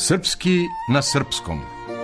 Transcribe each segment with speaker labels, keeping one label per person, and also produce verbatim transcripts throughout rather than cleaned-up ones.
Speaker 1: Srpski na srpskom.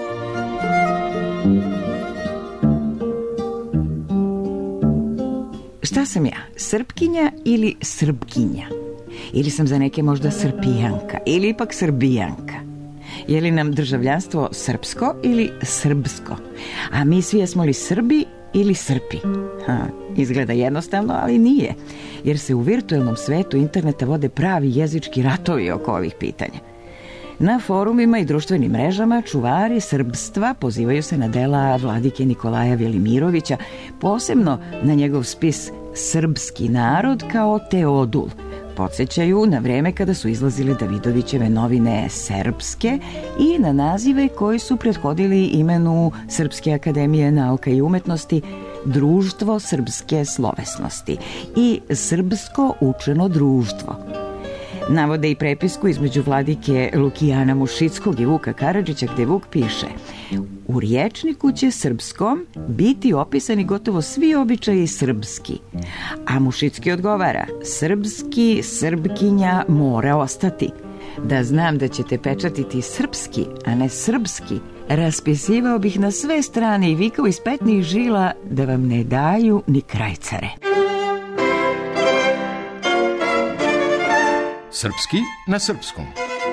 Speaker 2: Šta sam ja, Srpkinja ili Srbkinja? Ili sam za neke možda Srpijanka ili ipak Srbijanka? Je li nam državljanstvo srpsko ili srbsko? A mi svi jesmo li Srbi ili Srpi? Ha, izgleda jednostavno, ali nije. Jer se u virtualnom svetu interneta vode pravi jezički ratovi oko ovih pitanja. Na forumima i društvenim mrežama čuvari srpstva pozivaju se na dela vladike Nikolaja Velimirovića, posebno na njegov spis Srpski narod kao Teodul. Podsjećaju na vreme kada su izlazile Davidovićeve novine Serbske i na nazive koji su prethodili imenu Srpske akademije nauka i umetnosti Društvo srpske slovesnosti i Srpsko učeno društvo. Navode i prepisku između vladike Lukijana Mušickog i Vuka Karadžića gde Vuk piše: u rječniku će srpskom biti opisani gotovo svi običaji srpski. A Mušicki odgovara: srpski, srpkinja mora ostati. Da znam da ćete pečatiti srpski, a ne srpski, raspisivao bih na sve strane i vikao iz petnih žila da vam ne daju ni krajcare.
Speaker 1: Srpski na srpskom.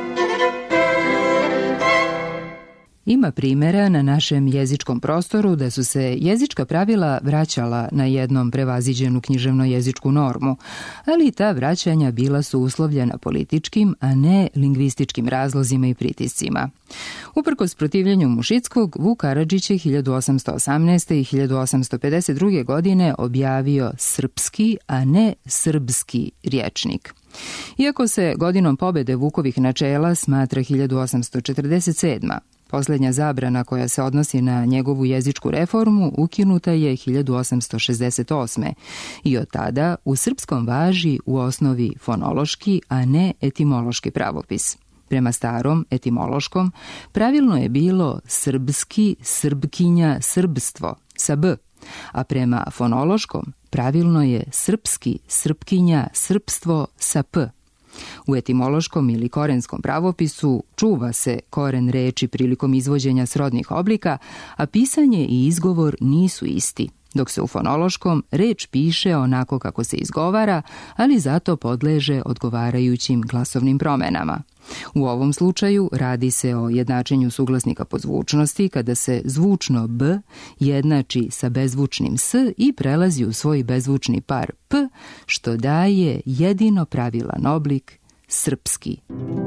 Speaker 3: Ima primjera na našem jezičkom prostoru da su se jezička pravila vraćala na jednom prevaziđenu književno-jezičku normu, ali ta vraćanja bila su uslovljena političkim, a ne lingvističkim razlozima i pritiscima. Uprkos protivljenju Mušickog, Vuk Karadžić je hiljadu osamsto osamnaeste. i hiljadu osamsto pedeset druge. godine objavio srpski, a ne srbski rječnik. Iako se godinom pobede Vukovih načela smatra hiljadu osamsto četrdeset sedma. Posljednja zabrana koja se odnosi na njegovu jezičku reformu ukinuta je hiljadu osamsto šezdeset osme. i od tada u srpskom važi u osnovi fonološki, a ne etimološki pravopis. Prema starom etimološkom pravilno je bilo srbski, srbkinja, srbstvo sa b, a prema fonološkom pravilno je srpski, srpkinja, srpstvo sa p. U etimološkom ili korenskom pravopisu čuva se koren reči prilikom izvođenja srodnih oblika, a pisanje i izgovor nisu isti, dok se u fonološkom reč piše onako kako se izgovara, ali zato podleže odgovarajućim glasovnim promenama. U ovom slučaju radi se o jednačenju suglasnika po zvučnosti kada se zvučno b jednači sa bezvučnim s i prelazi u svoj bezvučni par p, što daje jedino pravilan oblik srpski.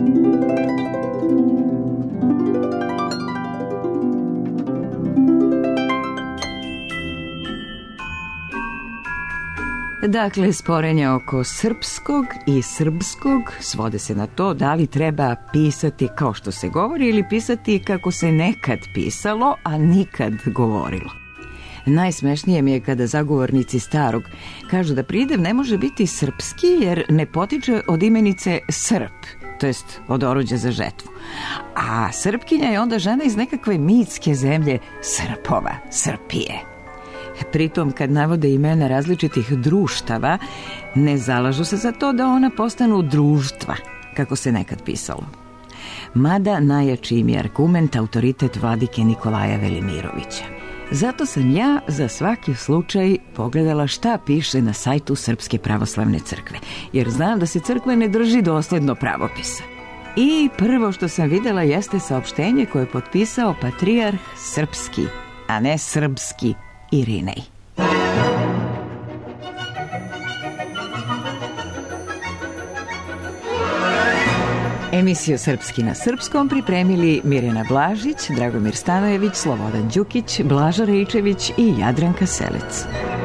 Speaker 2: Dakle, sporenja oko srpskog i srbskog svode se na to da li treba pisati kao što se govori ili pisati kako se nekad pisalo, a nikad govorilo. Najsmešnije mi je kada zagovornici starog kažu da pridev ne može biti srpski jer ne potiče od imenice Srp, to jest od oruđa za žetvu. A Srpkinja je onda žena iz nekakve mitske zemlje Srpova, Srpije. Pritom, kad navode imena različitih društava, ne zalažu se za to da ona postanu društva, kako se nekad pisalo. Mada najjači im je argument autoritet vladike Nikolaja Velimirovića. Zato sam ja za svaki slučaj pogledala šta piše na sajtu Srpske pravoslavne crkve, jer znam da se crkva ne drži dosledno pravopisa. I prvo što sam videla jeste saopštenje koje je potpisao patrijarh srpski, a ne srbski, Irinej. Emisiju Srpski na srpskom pripremili Mirjana Blažić, Dragomir Stanojević, Slobodan Đukić, Blaža Rejčević i Jadranka Selec.